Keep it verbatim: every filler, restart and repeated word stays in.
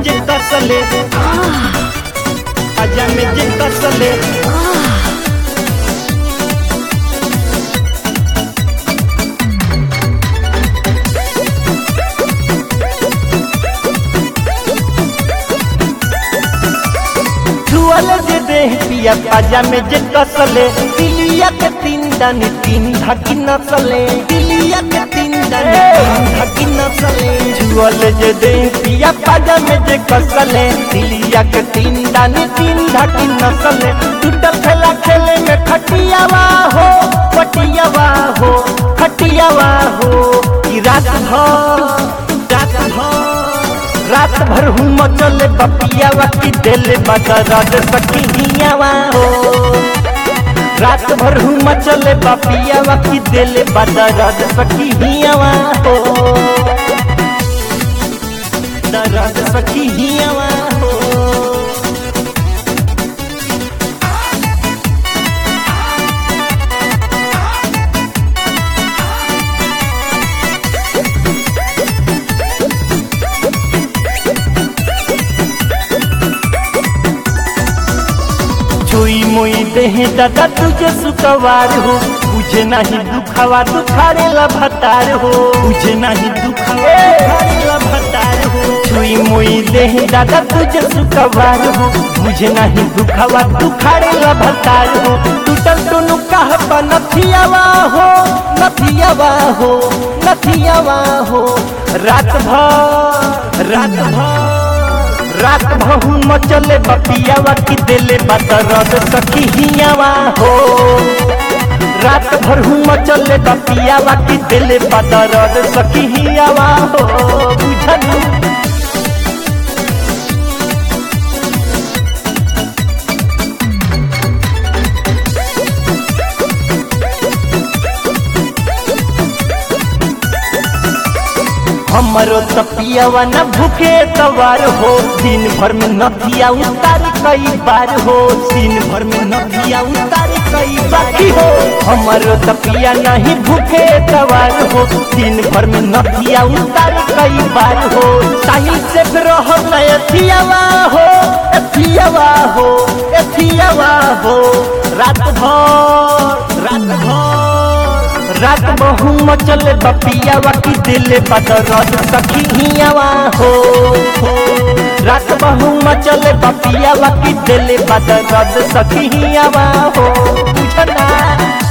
में जे कसले पाजा में जे कसले जे देह पिया पाजा में जे कसले दिलिया के तीन दानी तीन ढाकी नसले दिलिया के तीन दानी तीन ढाकी नसले छुअल जे देह पिया पाजा में जे कसले दिलिया के तीन दानी तीन ढाकी नसले टूटल खेला खेले में खटियावा हो पटियावा हो खटियावा हो कि रात भर रात भर रात भर हूँ मचले बपियावा की दिल बदरद सखियावा हो रात भर हूँ मचले बपियावा की दिल बदरद सखियावा हो दरद सखियावा हो चोई मोई देह दादा तुझे सुकवार हो मुझे नहीं दुखावा दुखारे लभतार हो मुझे नहीं दुखावा दुखारे लभतार हो चोई मोई देह दादा तुझे सुकवार हो मुझे नहीं दुखावा दुखारे लभतार हो टूटल टुनु कहबा नथियावा हो नथियावा हो नथियावा हो रात भर रात भर रात भहू मचले बपियावा की दिले बदरद सखियावा हो रात भर हूँ मचले बपियावा की दिले बदरद सखियावा हो बुझलू हमरो तपियावा न भूखे तवार हो दिन भर में नथिया उतार कई बार हो दिन भर में नथिया उतार कई बार हो हमरो तपिया नहीं भूखे तवार हो दिन भर में नथिया उतार कई बार हो साहिल से रहो न एथियावा हो एथियावा हो एथियावा हो रात भर रात भर रात बहु मचले बपियावा की दिल बदरद सखियावा हो रात बहु मचले बपियावा की दिल बदरद सखियावा हो बुझना।